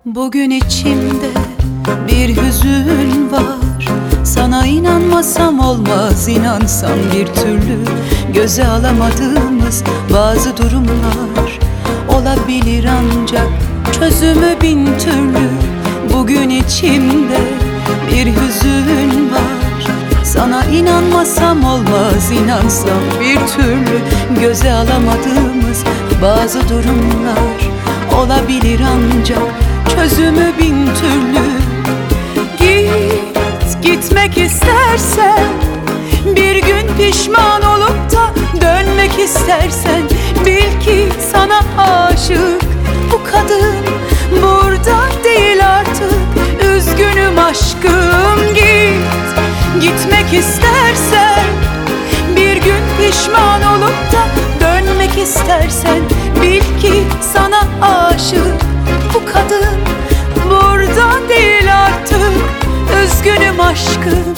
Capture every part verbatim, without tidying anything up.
Bugün içimde bir hüzün var. Sana inanmasam olmaz, inansam bir türlü göze alamadığımız bazı durumlar olabilir, ancak çözümü bin türlü. Bugün içimde bir hüzün var. Sana inanmasam olmaz, inansam bir türlü göze alamadığımız bazı durumlar olabilir, ancak çözümü bin türlü. Git, gitmek istersen, bir gün pişman olup da dönmek istersen, bil ki sana aşık bu kadın burada değil artık. Üzgünüm aşkım, git, gitmek istersen, bir gün pişman olup da dönmek istersen, bil ki sana aşık bu kadın burada değil artık. Üzgünüm aşkım.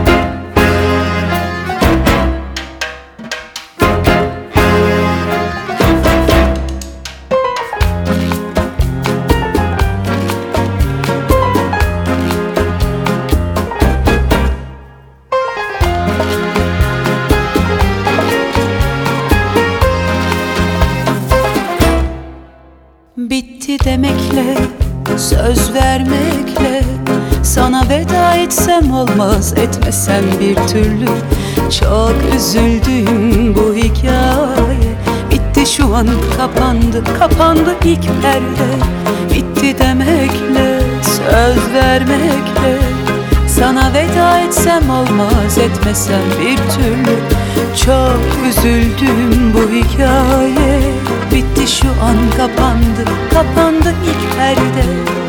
Bitti demekle, söz vermekle sana veda etsem olmaz, etmesem bir türlü. Çok üzüldüm, bu hikaye bitti şu an, kapandı, kapandı ilk perde. Bitti demekle, söz vermekle sana veda etsem olmaz, etmesem bir türlü. Çok üzüldüm, bu hikaye bitti şu an, kapandı, kapandı ilk perde.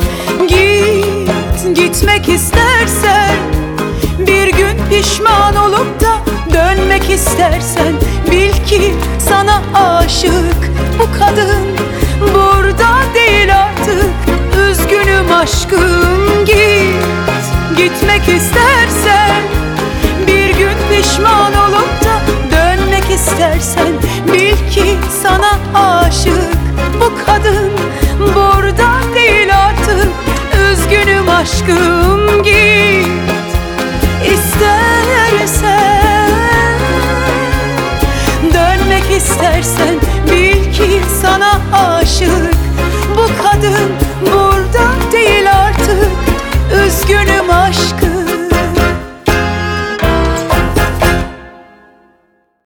Git, gitmek istersen, bir gün pişman olup da dönmek istersen, bil ki sana aşık bu kadın burada değil artık. Üzgünüm aşkım, git, gitmek istersen, bir gün pişman olup da dönmek istersen, bil ki sana aşık bu kadın burada değil artık. Üzgünüm aşkım.